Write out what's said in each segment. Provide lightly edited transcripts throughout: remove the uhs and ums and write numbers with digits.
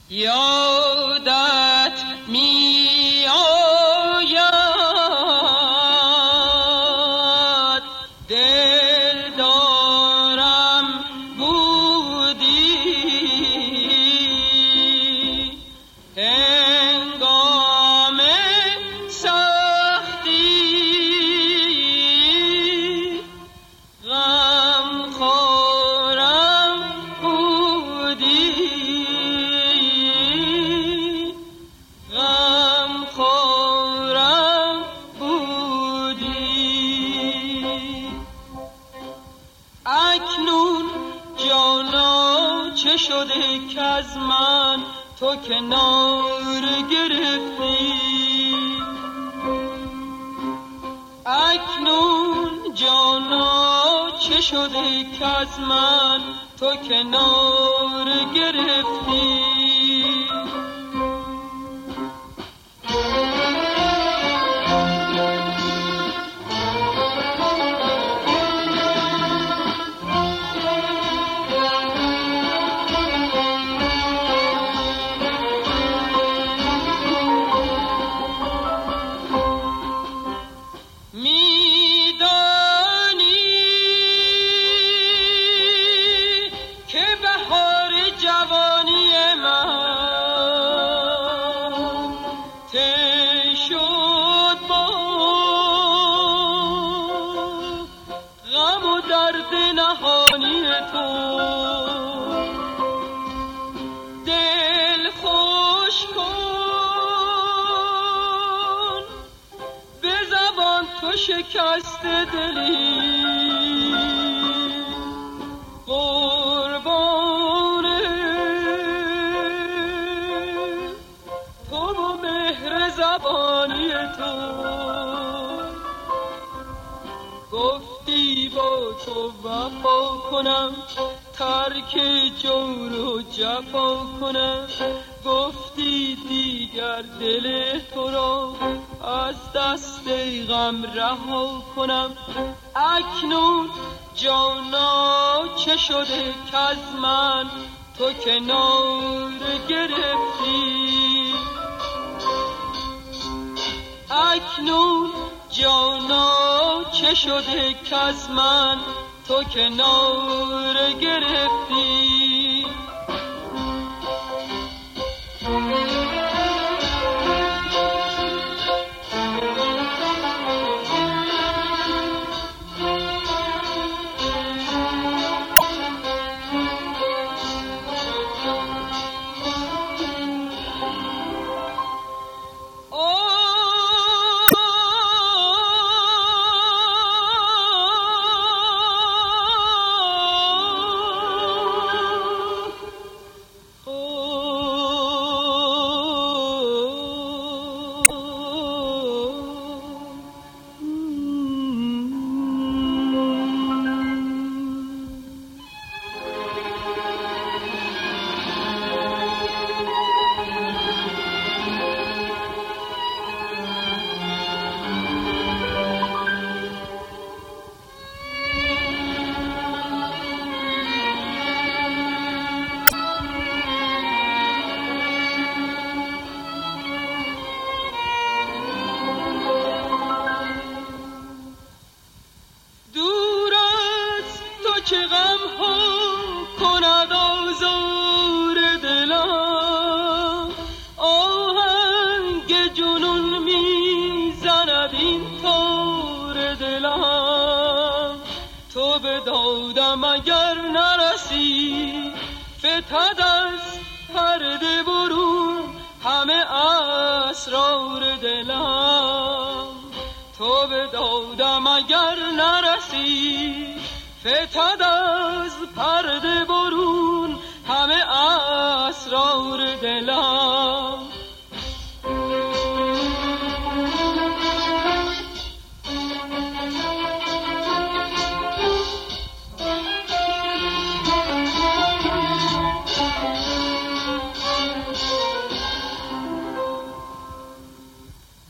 یادت می آید دل دارم بودی هنگام سختی غم خورم بودی غم خورم بودی اکنون جانا چه شده که از من تو کنار گرفتی اکنون جانا چه شده که از من تو کنار گرفتی دل خوش کن به زبان تو شکسته دلی قربان تو و مهر زبانی تو گفتی با تو وفا کنم ترک جور و جفا کنم گفتی دیگر دل تو را از دست غم رها کنم اکنون جانا چه شده که از من تو کنار گرفتی اکنون جانا چه شده که از من تو کنار گرفتی چه غم ها کند آزار دلم آهنگ جنون میزند این تار دلم تو به دادم اگر نرسی فتد از پرده برون همه اسرار دلم تو به دادم اگر نرسی فتد از پرده برون همه اسرار دلم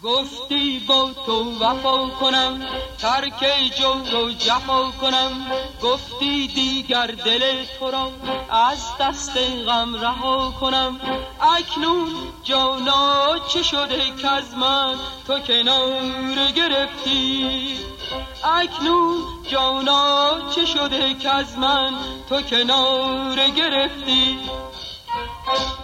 گفتی با تو وفا کنم، ترک جور و جفا کنم. گفتی دیگر دل تو را از دست غم رها کنم. اکنون جانا چه شده که از من تو کنار گرفتی؟ اکنون جانا چه شده که از من تو کنار گرفتی؟